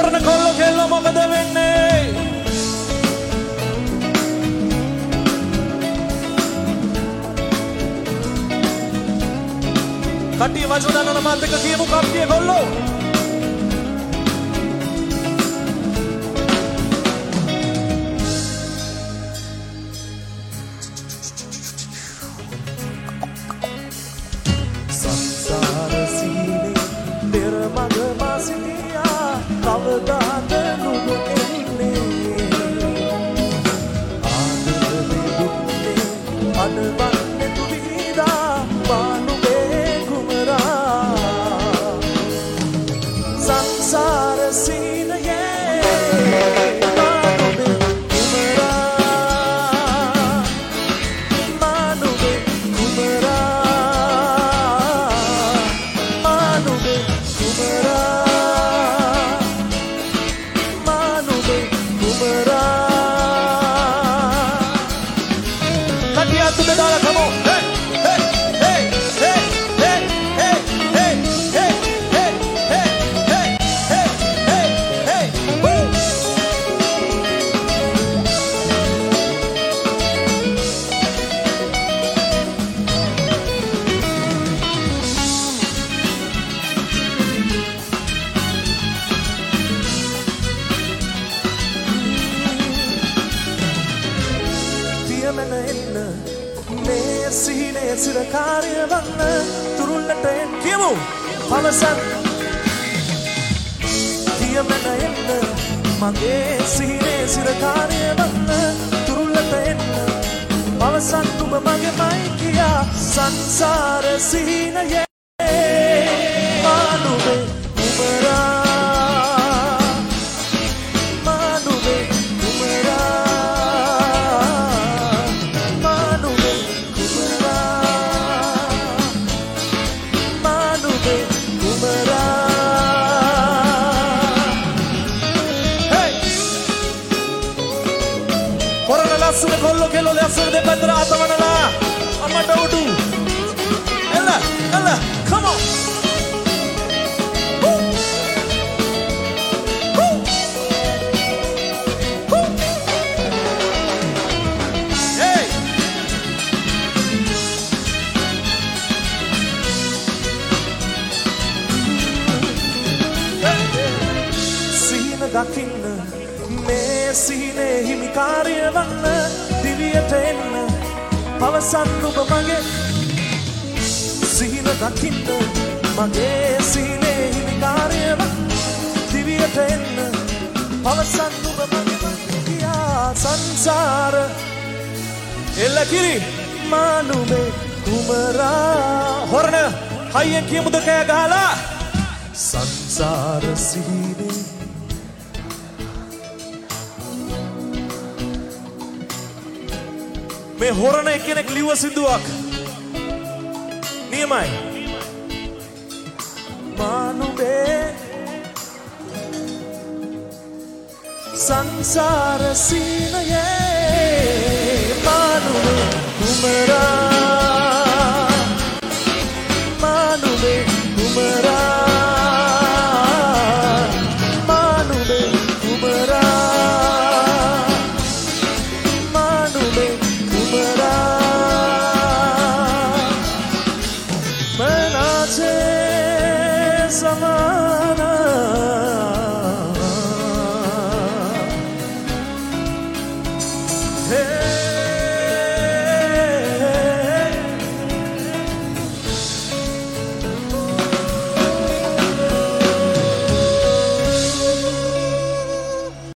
හොරණ කොල්ලෝ කෙල්ලෝ මොකද වෙන්නේ? කට්ටිය වචන දන්නන මාත් එක්ක කියමු කප්පිය කොල්ලෝ. සංසාර සීනේ පෙර මග මා සිටියා කවදාද නුඹ එන්නේ ආදරේ දුන්නේ අනවන්නේ තුවිදා පානුවේ කුමරා සංසාර සීනේ පානුවේ කුමරා පානුවේ come on. Hey, hey, hey, hey, hey, hey, hey, hey, hey, hey, hey, hey, hey, hey. Woo! මේ සිහිනේ සිරකාරය වන්න තුරුල්ලට එන්න කියමු පවසන් කියමන එන්න මගේ සිහිනේ සිරකාරය වන්න තුරුල්ලට එන්න පවසන් තුඹ මගේමයි කියා සංසාර සිහිනයේ මානුවේ කුමරා Lassune collo che lo lassune de pedrata manala amma daudu ella come on woo woo woo hey sina dakinna මේ සිහිනේ හිමිකාරය වන්න දිවියට එන්න පවසන් ඔබ මගේ සිහින දකින්න මගේ සිහිනේ හිමිකාරය වන්න දිවියට එන්න පවසන් ඔබ මගේ කියා සංසාර එල්ල කිරි මානුවේ කුමරා හොරණ හයියෙන් කියමුද කෑ ගහලා සංසාර සිහිනේ මේ හොරණ එක්කෙනෙක් ලිව්ව සින්දුවක් නියමයි මානුවේ සංසාර සීනයේ මානුවේ කුමරා මානුවේ කුමරා මානුවේ කුමරා මානුවේ Sama